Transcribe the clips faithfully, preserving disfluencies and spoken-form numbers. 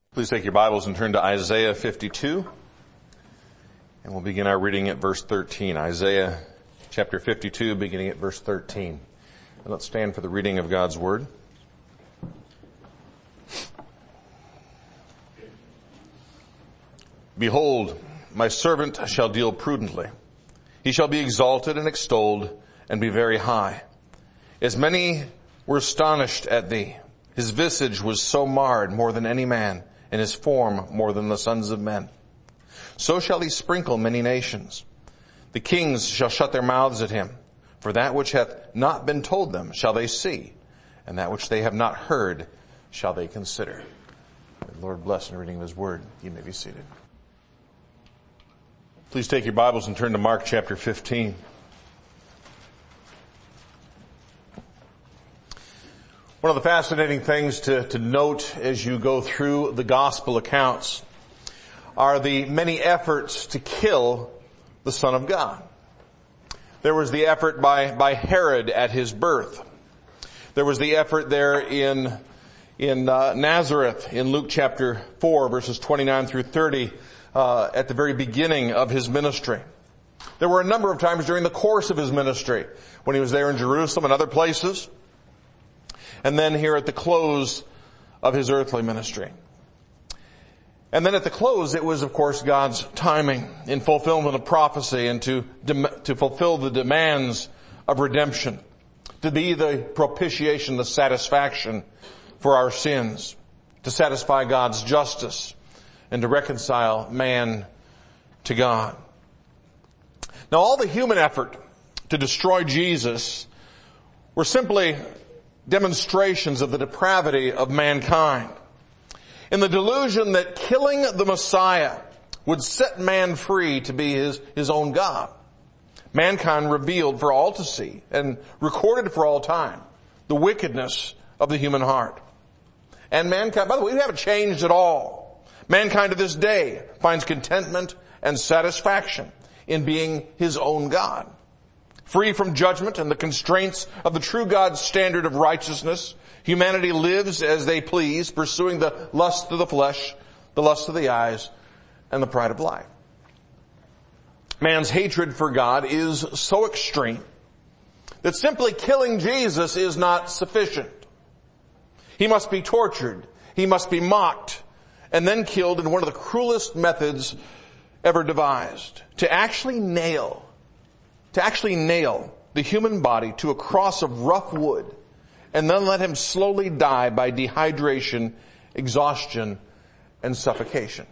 Please take your Bibles and turn to Isaiah fifty-two, and we'll begin our reading at verse thirteen. Isaiah chapter fifty-two, beginning at verse thirteen. And let's stand for the reading of God's Word. Behold, my servant shall deal prudently. He shall be exalted and extolled and be very high. As many were astonished at thee, his visage was so marred more than any man, and his form more than the sons of men. So shall he sprinkle many nations. The kings shall shut their mouths at him. For that which hath not been told them shall they see, and that which they have not heard shall they consider. The Lord bless the reading of his word. You may be seated. Please take your Bibles and turn to Mark chapter fifteen. One of the fascinating things to, to note as you go through the gospel accounts are the many efforts to kill the Son of God. There was the effort by, by Herod at his birth. There was the effort there in, in uh, Nazareth in Luke chapter four, verses twenty-nine through thirty, uh, at the very beginning of his ministry. There were a number of times during the course of his ministry when he was there in Jerusalem and other places. And then here at the close of his earthly ministry. And then at the close, it was, of course, God's timing in fulfillment of prophecy and to, to fulfill the demands of redemption, to be the propitiation, the satisfaction for our sins, to satisfy God's justice, and to reconcile man to God. Now, all the human effort to destroy Jesus were simply demonstrations of the depravity of mankind, in the delusion that killing the Messiah would set man free to be his, his own God. Mankind revealed for all to see and recorded for all time the wickedness of the human heart. And mankind, by the way, we haven't changed at all. Mankind to this day finds contentment and satisfaction in being his own God. Free from judgment and the constraints of the true God's standard of righteousness, humanity lives as they please, pursuing the lust of the flesh, the lust of the eyes, and the pride of life. Man's hatred for God is so extreme that simply killing Jesus is not sufficient. He must be tortured, he must be mocked, and then killed in one of the cruelest methods ever devised. To actually nail To actually nail the human body to a cross of rough wood and then let him slowly die by dehydration, exhaustion, and suffocation.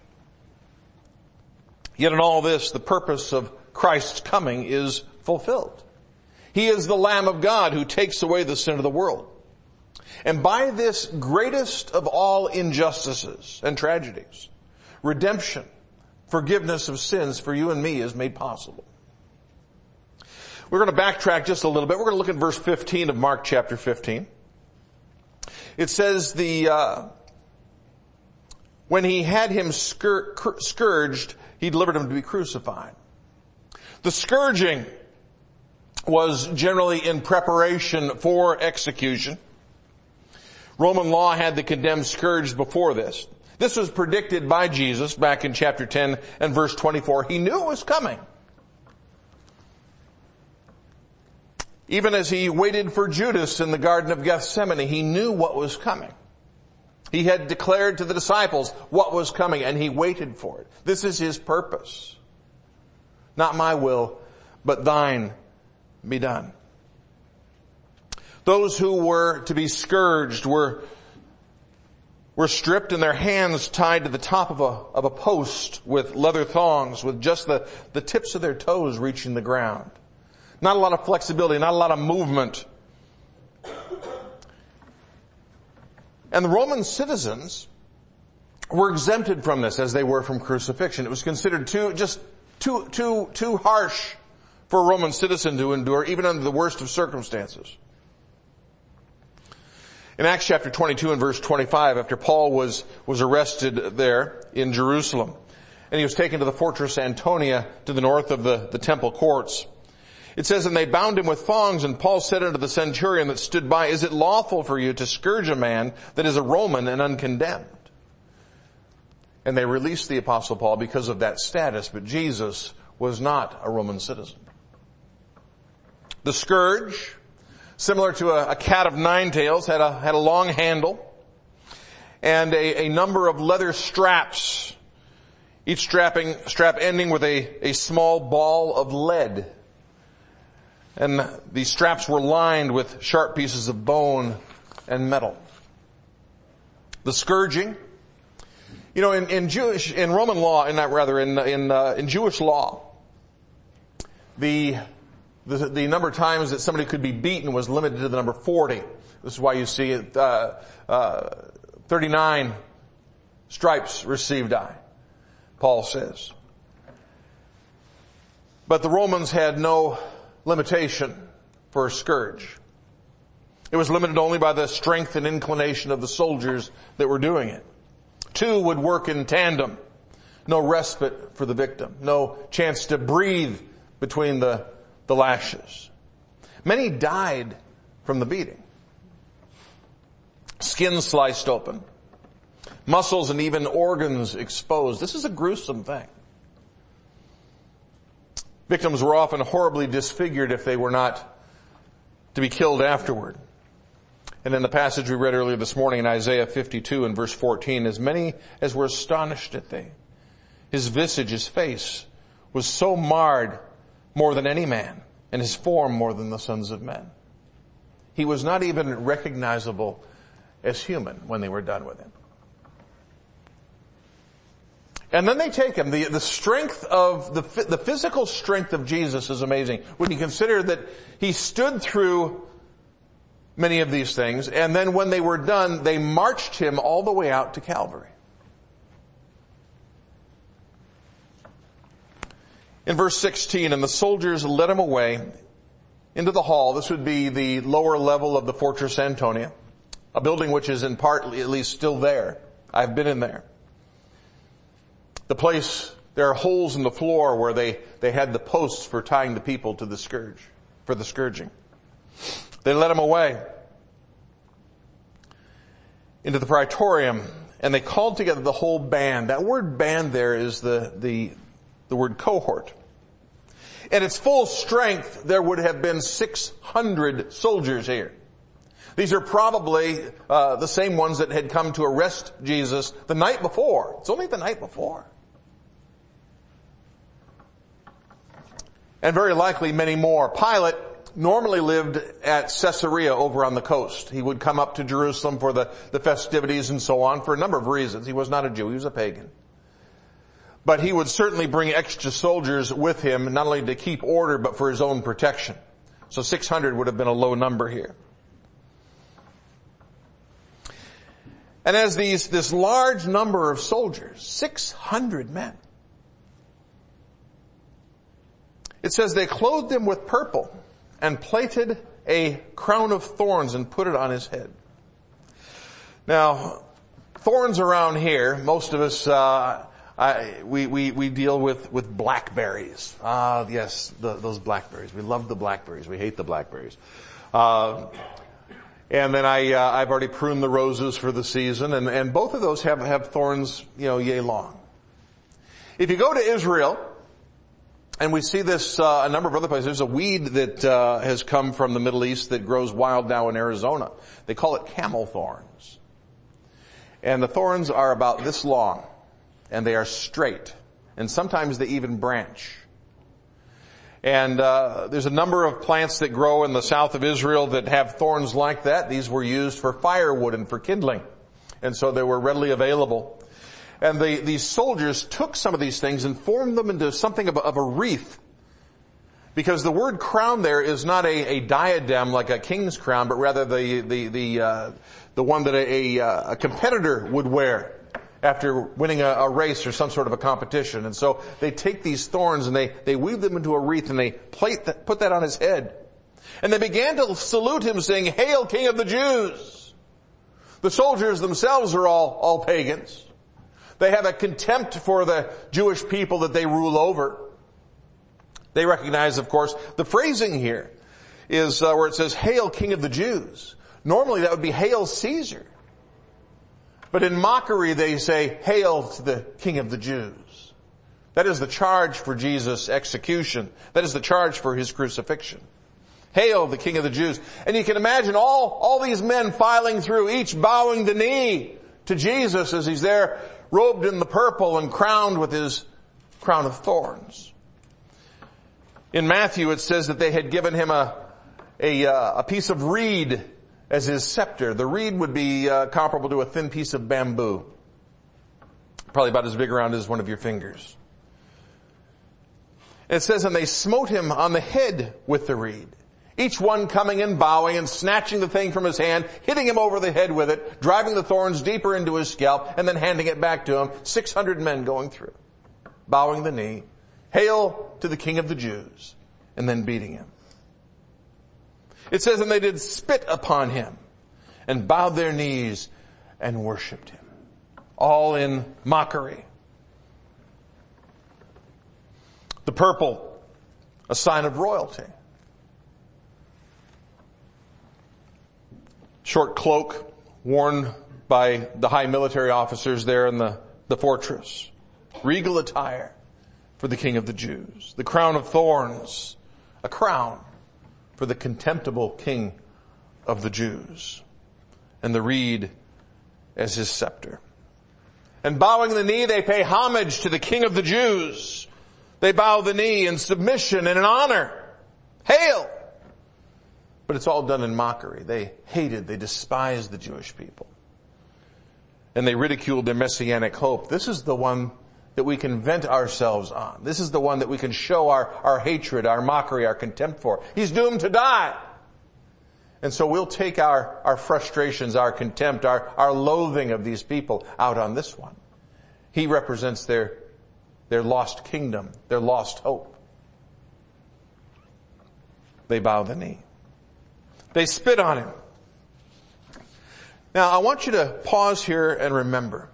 Yet in all this, the purpose of Christ's coming is fulfilled. He is the Lamb of God who takes away the sin of the world. And by this greatest of all injustices and tragedies, redemption, forgiveness of sins for you and me is made possible. We're going to backtrack just a little bit. We're going to look at verse fifteen of Mark chapter fifteen. It says the, uh, when he had him scur- scourged, he delivered him to be crucified. The scourging was generally in preparation for execution. Roman law had the condemned scourged before this. This was predicted by Jesus back in chapter ten and verse twenty-four. He knew it was coming. Even as he waited for Judas in the Garden of Gethsemane, he knew what was coming. He had declared to the disciples what was coming, and he waited for it. This is his purpose. Not my will, but thine be done. Those who were to be scourged were, were stripped and their hands tied to the top of a, of a post with leather thongs, with just the, the tips of their toes reaching the ground. Not a lot of flexibility, not a lot of movement. And the Roman citizens were exempted from this as they were from crucifixion. It was considered too, just too, too, too harsh for a Roman citizen to endure, even under the worst of circumstances. In Acts chapter twenty-two and verse twenty-five, after Paul was, was arrested there in Jerusalem, and he was taken to the fortress Antonia to the north of the, the temple courts, it says, and they bound him with thongs, and Paul said unto the centurion that stood by, is it lawful for you to scourge a man that is a Roman and uncondemned? and they released the Apostle Paul because of that status, but Jesus was not a Roman citizen. The scourge, similar to a, a cat of nine tails, had a, had a long handle and a, a number of leather straps, each strapping, strap ending with a, a small ball of lead. And these straps were lined with sharp pieces of bone and metal. The scourging, you know, in, in Jewish, in Roman law, and not rather in in uh, in Jewish law, the, the the number of times that somebody could be beaten was limited to the number forty. This is why you see it, uh, uh, thirty-nine stripes received I, Paul says. But the Romans had no limitation for a scourge. It was limited only by the strength and inclination of the soldiers that were doing it. Two would work in tandem. No respite for the victim. No chance to breathe between the, the lashes. Many died from the beating. Skin sliced open. Muscles and even organs exposed. This is a gruesome thing. Victims were often horribly disfigured if they were not to be killed afterward. And in the passage we read earlier this morning in Isaiah fifty-two and verse fourteen, as many as were astonished at thee, his visage, his face, was so marred more than any man, and his form more than the sons of men. He was not even recognizable as human when they were done with him. And then they take him. The, the strength of, the, the physical strength of Jesus is amazing. When you consider that he stood through many of these things, and then when they were done, they marched him all the way out to Calvary. In verse sixteen, and the soldiers led him away into the hall. This would be the lower level of the Fortress Antonia, a building which is in part at least still there. I've been in there. The place, there are holes in the floor where they, they had the posts for tying the people to the scourge, for the scourging. They led him away into the praetorium, and they called together the whole band. That word band there is the, the, the word cohort. At its full strength, there would have been six hundred soldiers here. These are probably uh, the same ones that had come to arrest Jesus the night before. It's only the night before. And very likely many more. Pilate normally lived at Caesarea over on the coast. He would come up to Jerusalem for the, the festivities and so on for a number of reasons. He was not a Jew, he was a pagan. But he would certainly bring extra soldiers with him, not only to keep order, but for his own protection. So six hundred would have been a low number here. And as these, this large number of soldiers, six hundred men, it says they clothed him with purple and plaited a crown of thorns and put it on his head. Now, thorns around here, most of us, uh, I, we, we, we deal with, with blackberries. Ah, yes, the, those blackberries. We love the blackberries. We hate the blackberries. Uh, and then I, uh, I've already pruned the roses for the season, and, and both of those have, have thorns, you know, yay long. If you go to Israel, and we see this uh, a number of other places. There's a weed that uh, has come from the Middle East that grows wild now in Arizona. They call it camel thorns. And the thorns are about this long, and they are straight. And sometimes they even branch. And uh, there's a number of plants that grow in the south of Israel that have thorns like that. These were used for firewood and for kindling. And so they were readily available. And the, these soldiers took some of these things and formed them into something of a, of a wreath. Because the word crown there is not a, a diadem like a king's crown, but rather the, the, the, uh, the one that a, a, a competitor would wear after winning a, a race or some sort of a competition. And so they take these thorns and they, they weave them into a wreath and they plate that, put that on his head. And they began to salute him saying, "Hail, King of the Jews!" The soldiers themselves are all, all pagans. They have a contempt for the Jewish people that they rule over. They recognize, of course, the phrasing here is uh, where it says, "Hail, King of the Jews." Normally that would be, "Hail, Caesar." But in mockery they say, "Hail to the King of the Jews." That is the charge for Jesus' execution. That is the charge for his crucifixion. Hail the King of the Jews. And you can imagine all, all these men filing through, each bowing the knee to Jesus as he's there robed in the purple and crowned with his crown of thorns. In Matthew it says that they had given him a, a, a piece of reed as his scepter. The reed would be uh, comparable to a thin piece of bamboo. Probably about as big around as one of your fingers. It says, and they smote him on the head with the reed. Each one coming and bowing and snatching the thing from his hand, hitting him over the head with it, driving the thorns deeper into his scalp, and then handing it back to him. six hundred men going through, bowing the knee. Hail to the King of the Jews, and then beating him. It says, and they did spit upon him and bowed their knees and worshiped him. All in mockery. The purple, a sign of royalty. Short cloak worn by the high military officers there in the, the fortress. Regal attire for the King of the Jews. The crown of thorns, a crown for the contemptible King of the Jews. And the reed as his scepter. And bowing the knee, they pay homage to the King of the Jews. They bow the knee in submission and in honor. Hail! But it's all done in mockery. They hated, they despised the Jewish people. And they ridiculed their messianic hope. This is the one that we can vent ourselves on. This is the one that we can show our, our hatred, our mockery, our contempt for. He's doomed to die. And so we'll take our, our frustrations, our contempt, our, our loathing of these people out on this one. He represents their, their lost kingdom, their lost hope. They bow the knee. They spit on him. Now, I want you to pause here and remember.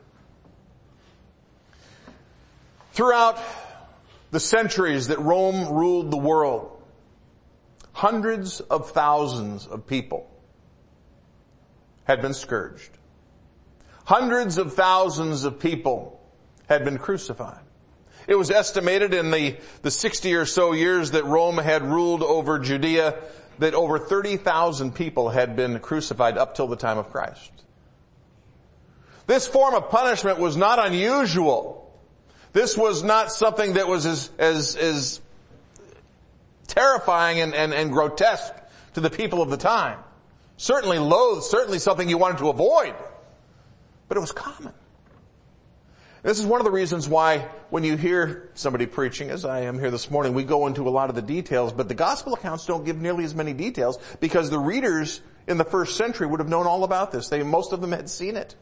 Throughout the centuries that Rome ruled the world, hundreds of thousands of people had been scourged. Hundreds of thousands of people had been crucified. It was estimated in the, the sixty or so years that Rome had ruled over Judea that over thirty thousand people had been crucified up till the time of Christ. This form of punishment was not unusual. This was not something that was as, as, as terrifying and, and, and grotesque to the people of the time. Certainly loathed, certainly something you wanted to avoid. But it was common. This is one of the reasons why when you hear somebody preaching, as I am here this morning, we go into a lot of the details, but the gospel accounts don't give nearly as many details because the readers in the first century would have known all about this. They, most of them had seen it.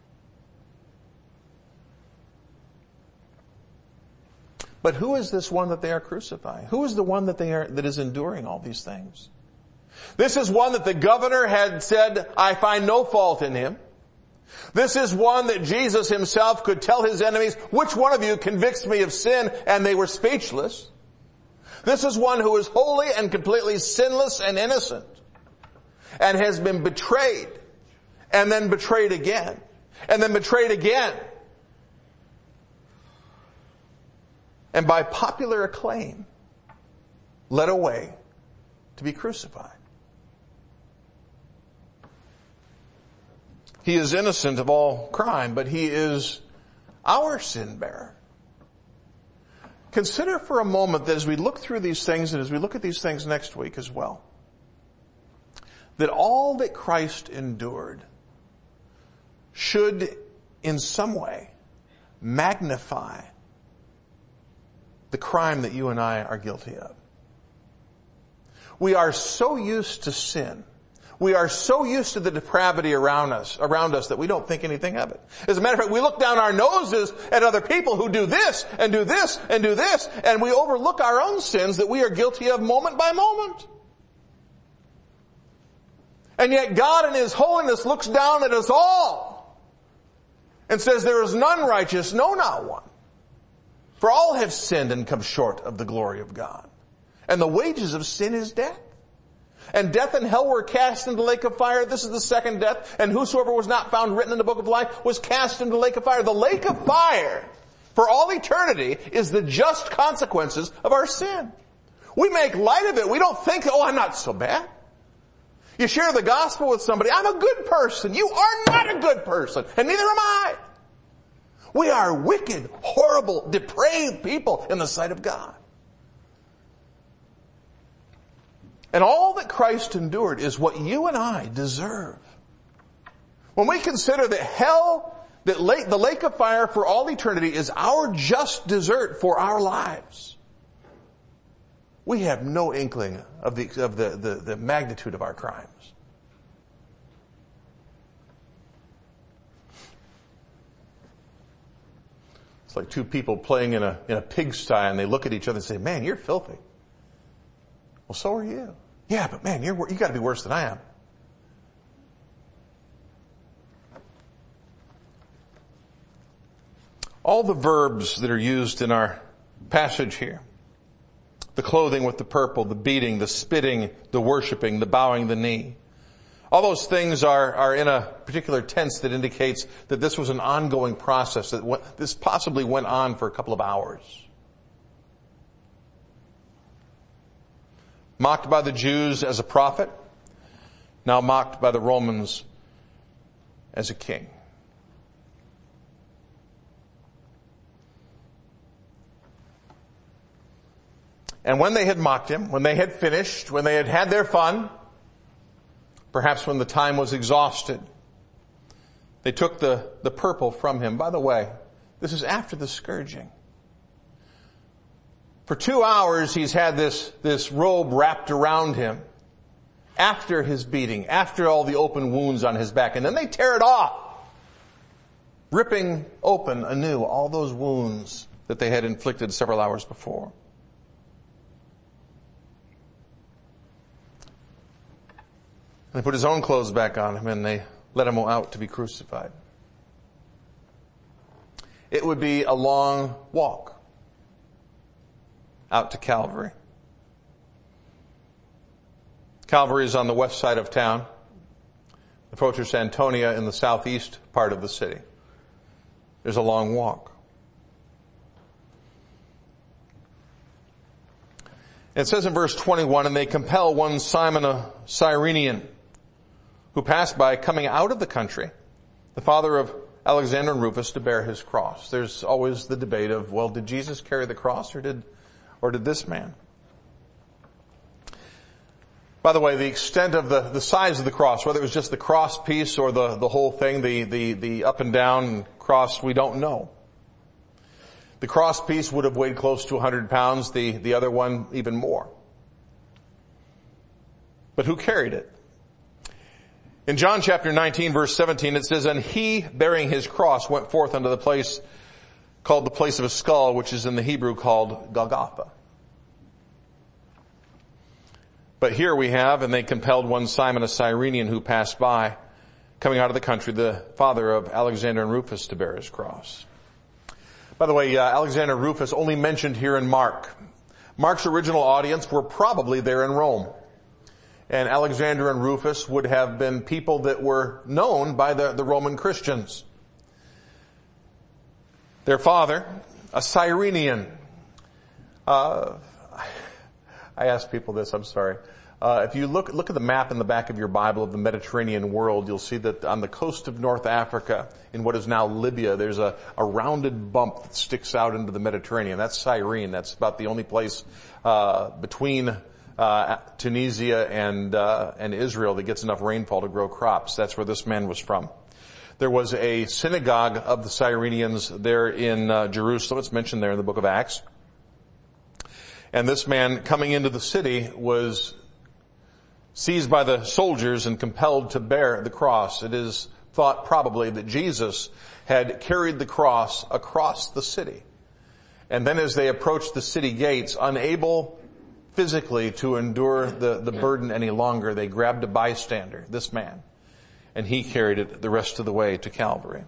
But who is this one that they are crucifying? Who is the one that they are, that is enduring all these things? This is one that the governor had said, I find no fault in him. This is one that Jesus himself could tell his enemies, which one of you convicts me of sin? And they were speechless. This is one who is holy and completely sinless and innocent and has been betrayed and then betrayed again and then betrayed again. And by popular acclaim, led away to be crucified. He is innocent of all crime, but he is our sin bearer. Consider for a moment that as we look through these things, and as we look at these things next week as well, that all that Christ endured should in some way magnify the crime that you and I are guilty of. We are so used to sin. We are so used to the depravity around us, around us that we don't think anything of it. As a matter of fact, we look down our noses at other people who do this and do this and do this, and we overlook our own sins that we are guilty of moment by moment. And yet God in His holiness looks down at us all and says, there is none righteous, no, not one. For all have sinned and come short of the glory of God. And the wages of sin is death. And death and hell were cast into the lake of fire. This is the second death. And whosoever was not found written in the book of life was cast into the lake of fire. The lake of fire, for all eternity, is the just consequences of our sin. We make light of it. We don't think, oh, I'm not so bad. You share the gospel with somebody. I'm a good person. You are not a good person. And neither am I. We are wicked, horrible, depraved people in the sight of God. And all that Christ endured is what you and I deserve. When we consider that hell, that lake, the lake of fire for all eternity is our just desert for our lives, we have no inkling of the, of the, the, the magnitude of our crimes. It's like two people playing in a, in a pigsty, and they look at each other and say, man, you're filthy. Well, so are you. Yeah, but man, you're, you gotta be worse than I am. All the verbs that are used in our passage here, the clothing with the purple, the beating, the spitting, the worshiping, the bowing the knee, all those things are, are in a particular tense that indicates that this was an ongoing process, that what, this possibly went on for a couple of hours. Mocked by the Jews as a prophet, now mocked by the Romans as a king. And when they had mocked him, when they had finished, when they had had their fun, perhaps when the time was exhausted, they took the, the purple from him. By the way, this is after the scourging. For two hours he's had this, this robe wrapped around him after his beating, after all the open wounds on his back. And then they tear it off, ripping open anew all those wounds that they had inflicted several hours before. They put his own clothes back on him and they let him out to be crucified. It would be a long walk out to Calvary. Calvary is on the west side of town. The Fortress Antonia in the southeast part of the city. There's a long walk. It says in verse twenty-one, and they compel one Simon a Cyrenian, who passed by, coming out of the country, the father of Alexander and Rufus, to bear his cross. There's always the debate of, well, did Jesus carry the cross or did, or did this man? By the way, the extent of the, the size of the cross, whether it was just the cross piece or the, the whole thing, the, the, the up and down cross, we don't know. The cross piece would have weighed close to one hundred pounds, the, the other one even more. But who carried it? In John chapter nineteen verse seventeen it says, and he bearing his cross went forth unto the place called the place of a skull, which is in the Hebrew called Golgotha. But here we have, and they compelled one Simon a Cyrenian who passed by, coming out of the country, the father of Alexander and Rufus, to bear his cross. By the way, uh, Alexander and Rufus only mentioned here in Mark. Mark's original audience were probably there in Rome. And Alexander and Rufus would have been people that were known by the, the Roman Christians. Their father, a Cyrenian. Uh, I ask people this, I'm sorry. Uh, if you look, look at the map in the back of your Bible of the Mediterranean world, you'll see that on the coast of North Africa, in what is now Libya, there's a, a rounded bump that sticks out into the Mediterranean. That's Cyrene. That's about the only place, uh, between Uh, Tunisia and, uh, and Israel that gets enough rainfall to grow crops. That's where this man was from. There was a synagogue of the Cyrenians there in, uh, Jerusalem. It's mentioned there in the book of Acts. And this man coming into the city was seized by the soldiers and compelled to bear the cross. It is thought probably that Jesus had carried the cross across the city. And then as they approached the city gates, unable physically to endure the, the burden any longer, they grabbed a bystander, this man, and he carried it the rest of the way to Calvary.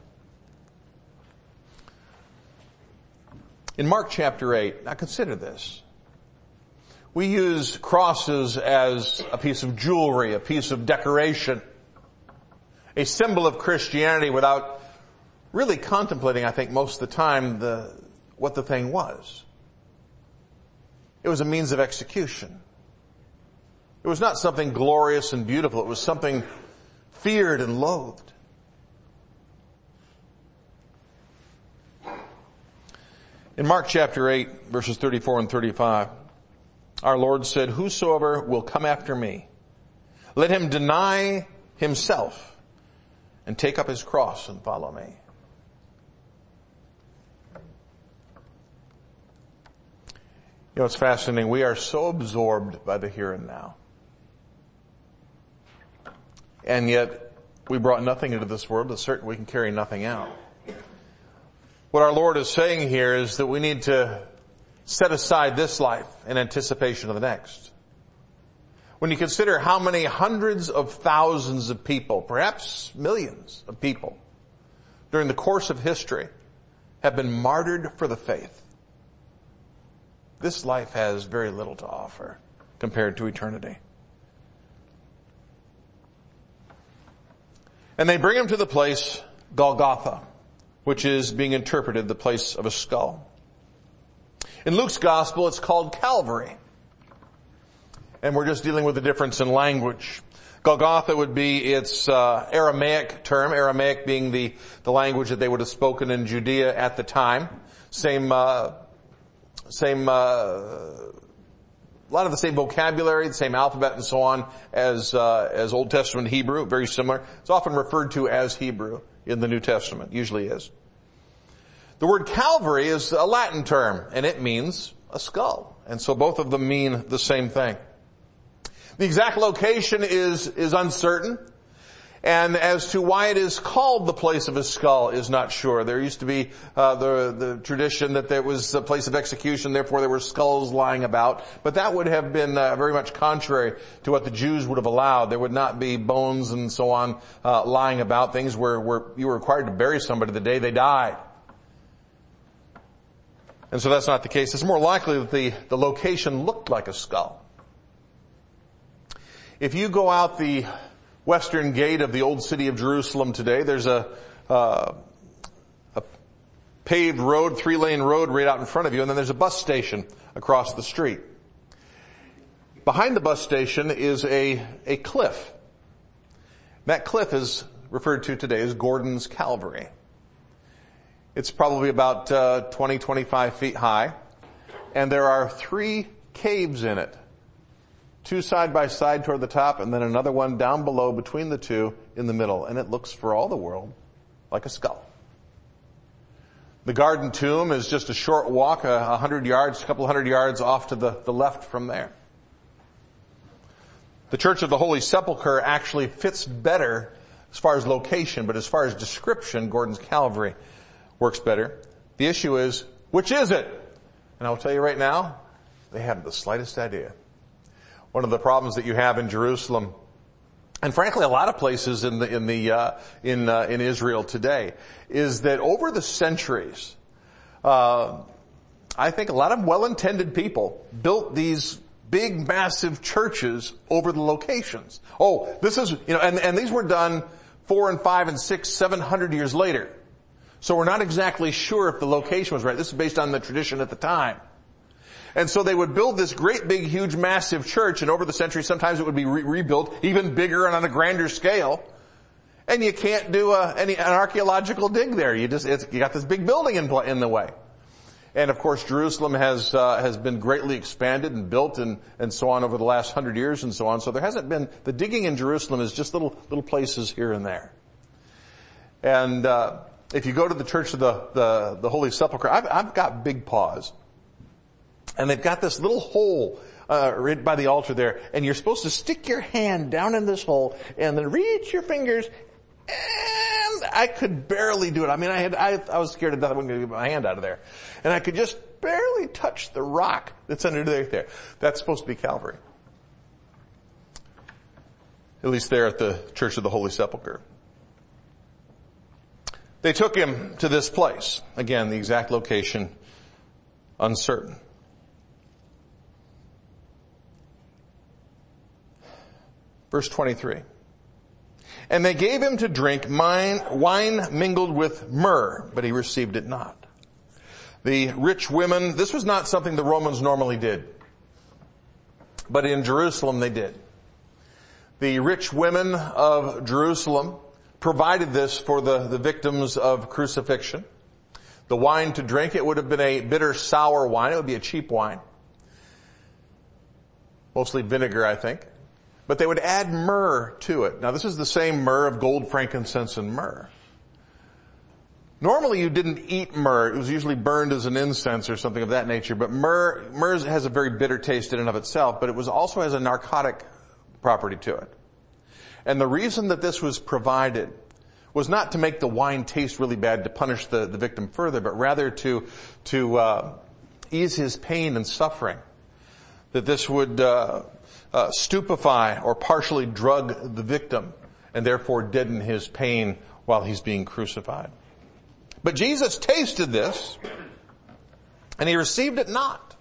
In Mark chapter eight, now consider this. We use crosses as a piece of jewelry, a piece of decoration, a symbol of Christianity without really contemplating, I think, most of the time the, what the thing was. It was a means of execution. It was not something glorious and beautiful. It was something feared and loathed. In Mark chapter eight, verses thirty-four and thirty-five, our Lord said, "Whosoever will come after me, let him deny himself and take up his cross and follow me." You know, it's fascinating. We are so absorbed by the here and now. And yet, we brought nothing into this world. It's certain we can carry nothing out. What our Lord is saying here is that we need to set aside this life in anticipation of the next. When you consider how many hundreds of thousands of people, perhaps millions of people, during the course of history have been martyred for the faith, this life has very little to offer compared to eternity. And they bring him to the place Golgotha, which is being interpreted the place of a skull. In Luke's gospel, it's called Calvary. And we're just dealing with the difference in language. Golgotha would be its uh, Aramaic term, Aramaic being the, the language that they would have spoken in Judea at the time. Same, uh, same, uh, a lot of the same vocabulary, the same alphabet and so on as, uh, as Old Testament Hebrew, very similar. It's often referred to as Hebrew in the New Testament, usually is. The word Calvary is a Latin term, and it means a skull. And so both of them mean the same thing. The exact location is, is uncertain. And as to why it is called the place of a skull is not sure. There used to be uh, the, the tradition that there was a place of execution, therefore there were skulls lying about. But that would have been uh, very much contrary to what the Jews would have allowed. There would not be bones and so on uh, lying about. Things where, where you were required to bury somebody the day they died. And so that's not the case. It's more likely that the, the location looked like a skull. If you go out the western gate of the old city of Jerusalem today, there's a, uh, a paved road, three-lane road right out in front of you, and then there's a bus station across the street. Behind the bus station is a, a cliff. That cliff is referred to today as Gordon's Calvary. It's probably about uh, twenty, twenty-five feet high, and there are three caves in it. Two side by side toward the top, and then another one down below between the two in the middle. And it looks for all the world like a skull. The Garden Tomb is just a short walk, a, a hundred yards, a couple hundred yards off to the, the left from there. The Church of the Holy Sepulchre actually fits better as far as location, but as far as description, Gordon's Calvary works better. The issue is, which is it? And I'll tell you right now, they haven't the slightest idea. One of the problems that you have in Jerusalem, and frankly a lot of places in the in the uh, in uh, in Israel today, is that over the centuries, uh, I think a lot of well-intended people built these big, massive churches over the locations. Oh, this is you know, and and these were done four and five and six, seven hundred years later. So we're not exactly sure if the location was right. This is based on the tradition at the time. And so they would build this great big huge massive church, and over the centuries sometimes it would be re- rebuilt even bigger and on a grander scale. And you can't do a, any, an archaeological dig there. You just, it's, you got this big building in, in the way. And of course Jerusalem has, uh, has been greatly expanded and built and, and so on over the last hundred years and so on. So there hasn't been, the digging in Jerusalem is just little, little places here and there. And, uh, if you go to the Church of the, the, the Holy Sepulchre, I've, I've got big paws. And they've got this little hole uh, right by the altar there, and you're supposed to stick your hand down in this hole and then reach your fingers, and I could barely do it. I mean, I had I, I was scared to death I wasn't going to get my hand out of there, and I could just barely touch the rock that's underneath there. That's supposed to be Calvary, at least there at the Church of the Holy Sepulchre. They took him to this place. Again, the exact location uncertain. Verse twenty-three. And they gave him to drink wine, wine mingled with myrrh, but he received it not. The rich women, this was not something the Romans normally did, but in Jerusalem they did. The rich women of Jerusalem provided this for the, the victims of crucifixion. The wine to drink, it would have been a bitter sour wine. It would be a cheap wine. Mostly vinegar, I think. But they would add myrrh to it. Now this is the same myrrh of gold, frankincense, and myrrh. Normally you didn't eat myrrh. It was usually burned as an incense or something of that nature. But myrrh, myrrh has a very bitter taste in and of itself, but it was also has a narcotic property to it. And the reason that this was provided was not to make the wine taste really bad to punish the, the victim further, but rather to, to, uh, ease his pain and suffering. That this would, uh, uh, stupefy or partially drug the victim and therefore deaden his pain while he's being crucified. But Jesus tasted this and he received it not.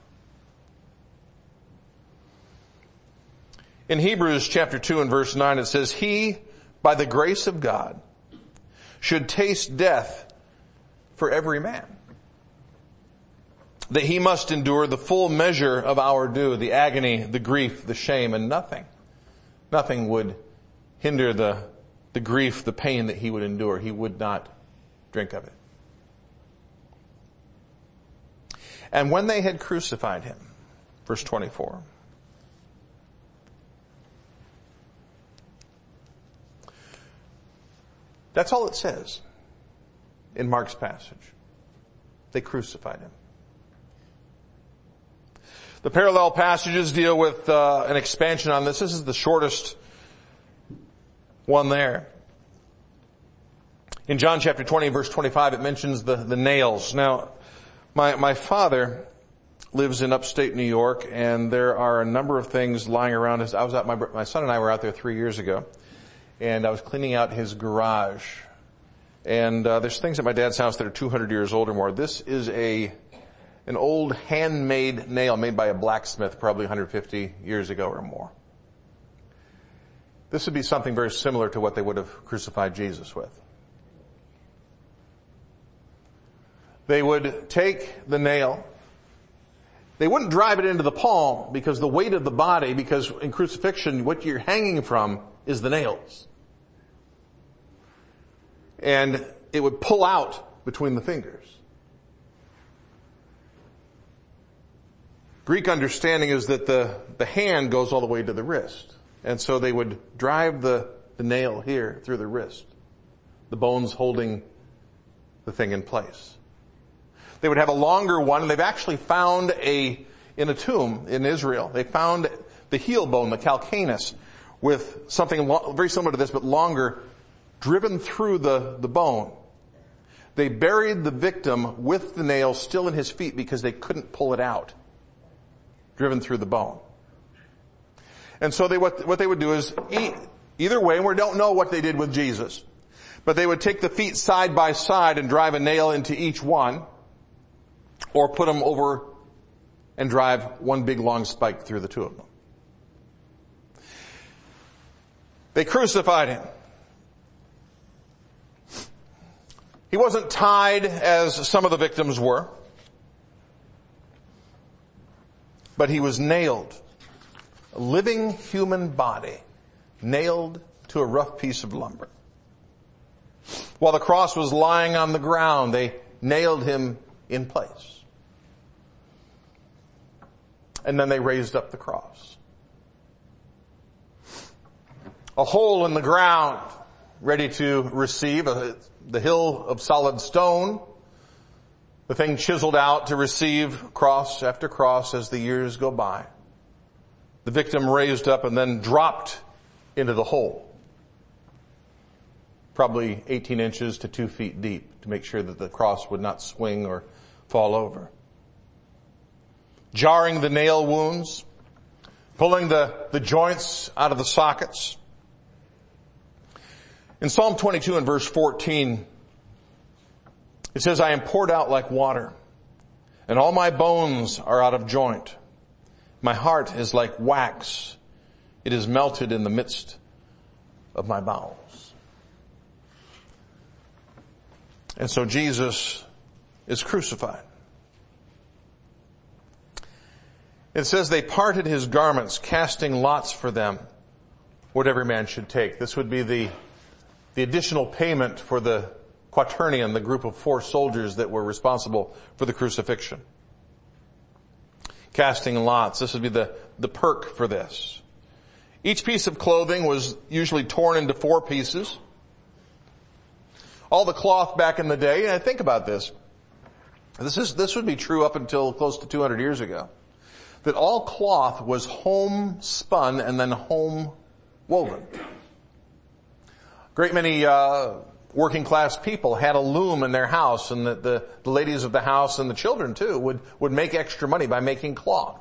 In Hebrews chapter two and verse nine it says, he, by the grace of God, should taste death for every man, that he must endure the full measure of our due, the agony, the grief, the shame, and nothing, nothing would hinder the, the grief, the pain that he would endure. He would not drink of it. And when they had crucified him, verse twenty-four, that's all it says in Mark's passage. They crucified him. The parallel passages deal with uh, an expansion on this. This is the shortest one there. In John chapter twenty, verse twenty-five, it mentions the, the nails. Now, my, my father lives in upstate New York, and there are a number of things lying around. I was out, my, my son and I were out there three years ago, and I was cleaning out his garage. And uh, there's things at my dad's house that are two hundred years old or more. This is a an old handmade nail made by a blacksmith probably one hundred fifty years ago or more. This would be something very similar to what they would have crucified Jesus with. They would take the nail. They wouldn't drive it into the palm because the weight of the body, because in crucifixion, what you're hanging from is the nails. And it would pull out between the fingers. Greek understanding is that the, the hand goes all the way to the wrist. And so they would drive the, the nail here through the wrist, the bones holding the thing in place. They would have a longer one, and they've actually found a, in a tomb in Israel, they found the heel bone, the calcaneus, with something lo- very similar to this, but longer, driven through the, the bone. They buried the victim with the nail still in his feet because they couldn't pull it out, driven through the bone. And so they, what, what they would do is, e- either way, and we don't know what they did with Jesus, but they would take the feet side by side and drive a nail into each one, or put them over and drive one big long spike through the two of them. They crucified him. He wasn't tied as some of the victims were, but he was nailed. A living human body nailed to a rough piece of lumber. While the cross was lying on the ground, they nailed him in place. And then they raised up the cross. A hole in the ground, ready to receive a, the hill of solid stone. The thing chiseled out to receive cross after cross as the years go by. The victim raised up and then dropped into the hole. Probably eighteen inches to two feet deep to make sure that the cross would not swing or fall over. Jarring the nail wounds, pulling the, the joints out of the sockets. In Psalm twenty-two and verse fourteen, it says, I am poured out like water, and all my bones are out of joint. My heart is like wax. It is melted in the midst of my bowels. And so Jesus is crucified. It says they parted his garments, casting lots for them, what every man should take. This would be the, the additional payment for the quaternion, the group of four soldiers that were responsible for the crucifixion. Casting lots, this would be the, the perk for this. Each piece of clothing was usually torn into four pieces. All the cloth back in the day, and think about this. This is, this would be true up until close to two hundred years ago. That all cloth was home-spun and then home-woven. Great many uh, working-class people had a loom in their house, and the, the, the ladies of the house and the children, too, would, would make extra money by making cloth.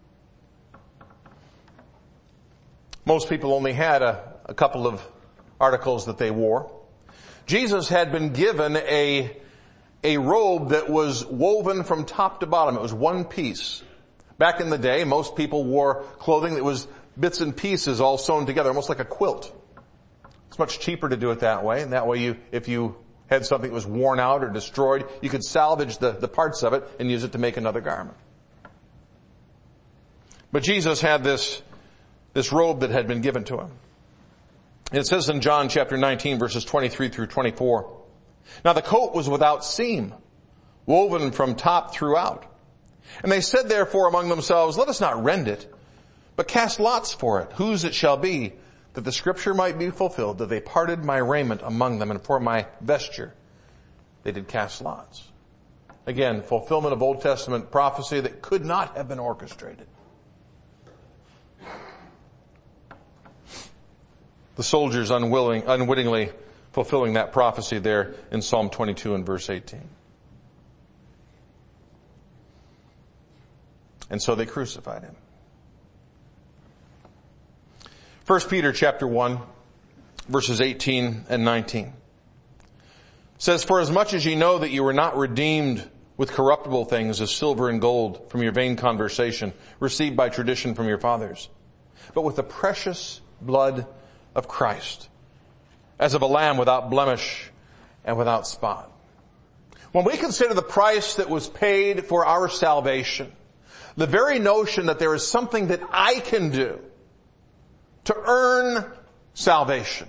Most people only had a, a couple of articles that they wore. Jesus had been given a, a robe that was woven from top to bottom. It was one piece. Back in the day, most people wore clothing that was bits and pieces all sewn together, almost like a quilt. It's much cheaper to do it that way, and that way you, if you had something that was worn out or destroyed, you could salvage the, the parts of it and use it to make another garment. But Jesus had this, this robe that had been given to him. It says in John chapter nineteen, verses twenty-three through twenty-four, now the coat was without seam, woven from top throughout. And they said therefore among themselves, let us not rend it, but cast lots for it, whose it shall be, that the scripture might be fulfilled, that they parted my raiment among them, and for my vesture they did cast lots. Again, fulfillment of Old Testament prophecy that could not have been orchestrated. The soldiers unwilling, unwittingly fulfilling that prophecy there in Psalm twenty-two and verse eighteen. And so they crucified him. First Peter chapter one, verses eighteen and nineteen says, for as much as ye know that you were not redeemed with corruptible things as silver and gold from your vain conversation received by tradition from your fathers, but with the precious blood of Christ, as of a lamb without blemish and without spot. When we consider the price that was paid for our salvation, the very notion that there is something that I can do to earn salvation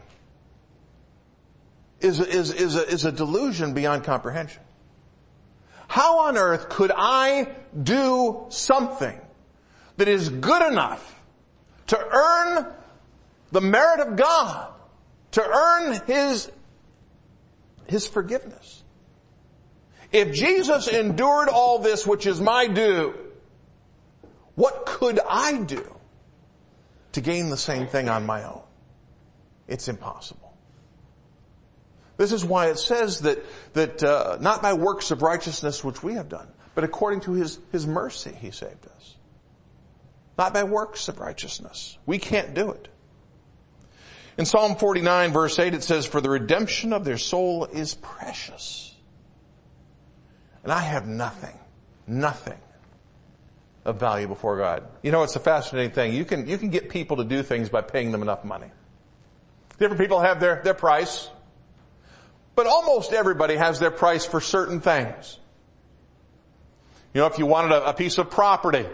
is, is, is, a, is a delusion beyond comprehension. How on earth could I do something that is good enough to earn the merit of God, to earn His, His forgiveness? If Jesus endured all this, which is my due, what could I do to gain the same thing on my own? It's impossible. This is why it says that, that uh, not by works of righteousness which we have done, but according to His, His mercy He saved us. Not by works of righteousness. We can't do it. In Psalm forty-nine verse eight it says, for the redemption of their soul is precious. And I have nothing, nothing of value before God. You know, it's a fascinating thing. You can, you can get people to do things by paying them enough money. Different people have their, their price. But almost everybody has their price for certain things. You know, if you wanted a, a piece of property,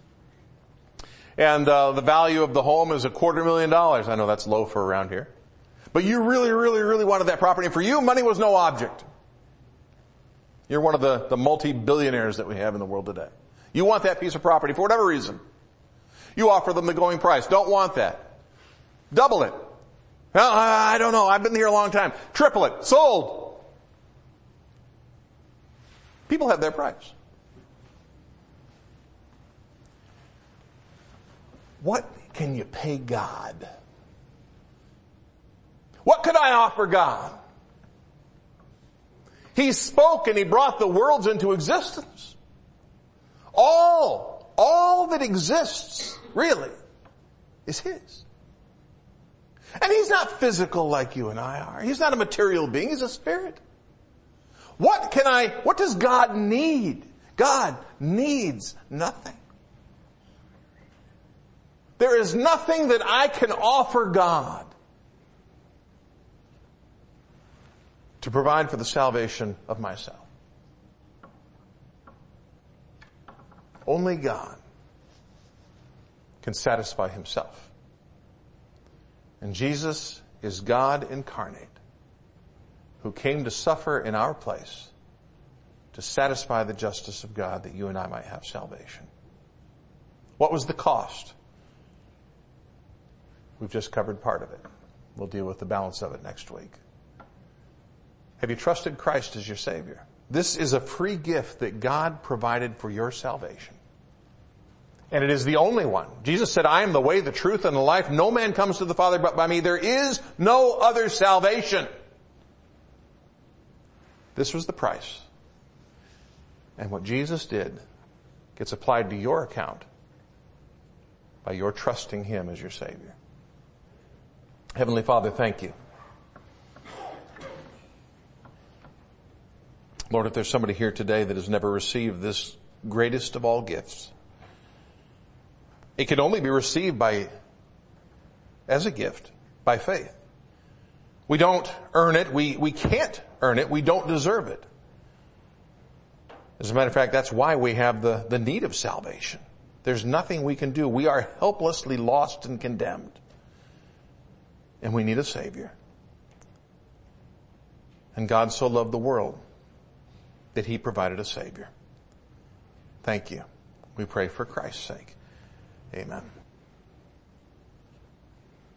and uh, the value of the home is a quarter million dollars. I know that's low for around here. But you really, really, really wanted that property. And for you, money was no object. You're one of the, the multi-billionaires that we have in the world today. You want that piece of property for whatever reason. You offer them the going price. Don't want that. Double it. Well, I don't know. I've been here a long time. Triple it. Sold. People have their price. What can you pay God? What could I offer God? He spoke and He brought the worlds into existence. All, all that exists, really, is His. And He's not physical like you and I are. He's not a material being. He's a spirit. What can I, what does God need? God needs nothing. There is nothing that I can offer God to provide for the salvation of myself. Only God can satisfy himself. And Jesus is God incarnate, who came to suffer in our place to satisfy the justice of God that you and I might have salvation. What was the cost? We've just covered part of it. We'll deal with the balance of it next week. Have you trusted Christ as your Savior? This is a free gift that God provided for your salvation. And it is the only one. Jesus said, I am the way, the truth, and the life. No man comes to the Father but by me. There is no other salvation. This was the price. And what Jesus did gets applied to your account by your trusting him as your Savior. Heavenly Father, thank you. Lord, if there's somebody here today that has never received this greatest of all gifts, it can only be received by, as a gift, by faith. We don't earn it. We, we can't earn it. We don't deserve it. As a matter of fact, that's why we have the, the need of salvation. There's nothing we can do. We are helplessly lost and condemned. And we need a Savior. And God so loved the world that he provided a Savior. Thank you. We pray for Christ's sake. Amen.